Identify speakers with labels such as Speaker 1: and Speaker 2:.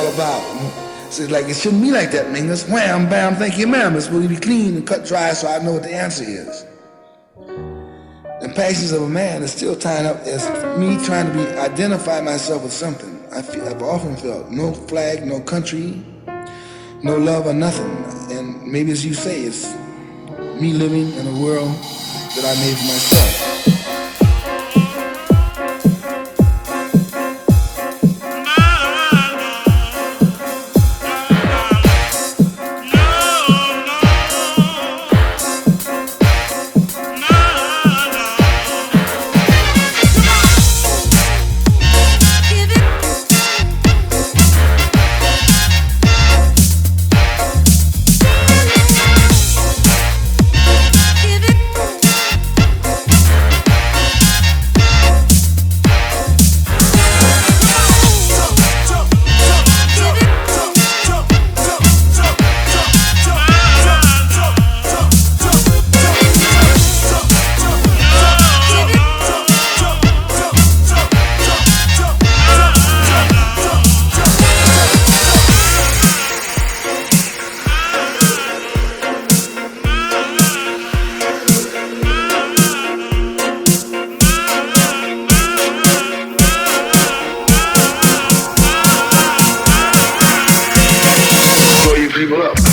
Speaker 1: about. So it's like, it shouldn't be like that, man. It's wham, bam, thank you, ma'am. It's supposed to be clean and cut dry so I know what the answer is. The passions of a man is still tying up as me trying to identify myself with something. I've often felt no flag, no country, no love or nothing. And maybe as you say, it's me living in a world that I made for myself. People up.